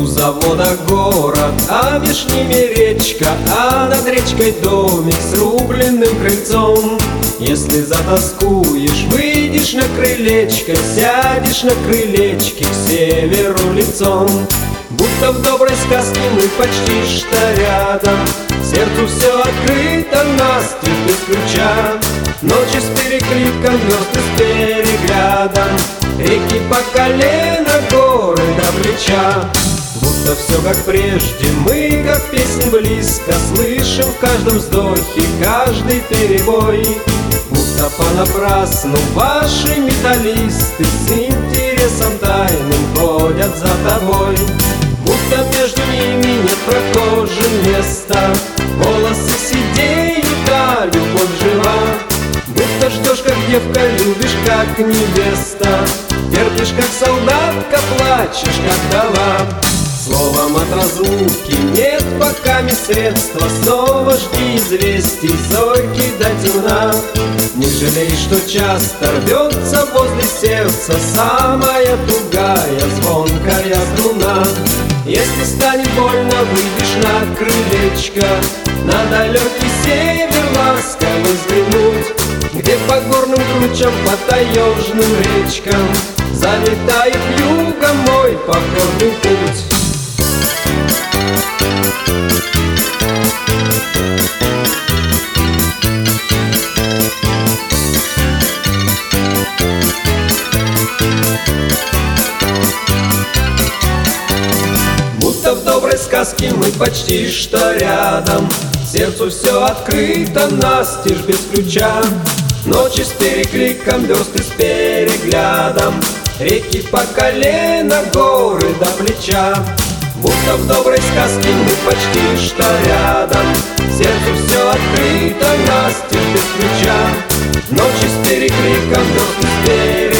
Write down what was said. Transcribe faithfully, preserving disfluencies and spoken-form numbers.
У завода город, а меж ними речка, а над речкой домик с рубленным крыльцом. Если затоскуешь, выйдешь на крылечко, сядешь на крылечке к северу лицом. Будто в доброй сказке мы почти что рядом, сердцу все открыто настежь без ключа. Ночи с перекликом, звезды с переглядом, реки по колено, горы до плеча. Будто все как прежде, мы как песнь близко слышим в каждом вздохе, каждый перебой. Будто понапрасну ваши металлисты с интересом тайным ходят за тобой. Будто между ними нет прохожим места, волосы седеют, а любовь жива. Будто ждешь, как девка, любишь, как невеста, терпишь, как солдатка, плачешь, как вдова. Словом, от разлуки нет пока ми средства, снова жди известий зорьки до темна. Не жалей, что часто рвется возле сердца самая тугая звонкая струна. Если станет больно, выйдешь на крылечко, на далекий север ласково взглянуть, где по горным кручам, по таежным речкам залетает югом мой походный путь. Будто в доброй сказке мы почти что рядом, сердцу все открыто настежь без ключа. Ночи с перекликом, звезды с переглядом, реки по колено, горы до плеча. Будто в доброй сказке мы почти что рядом, сердцу все открыто настежь без ключа. Ночи с перекликом, звезды с переглядом,